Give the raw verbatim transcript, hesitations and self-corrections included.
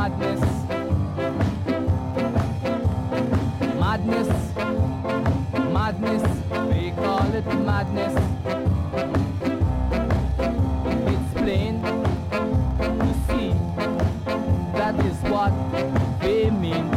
madness. Madness, madness, we call it madness. It's plain to see that is what they mean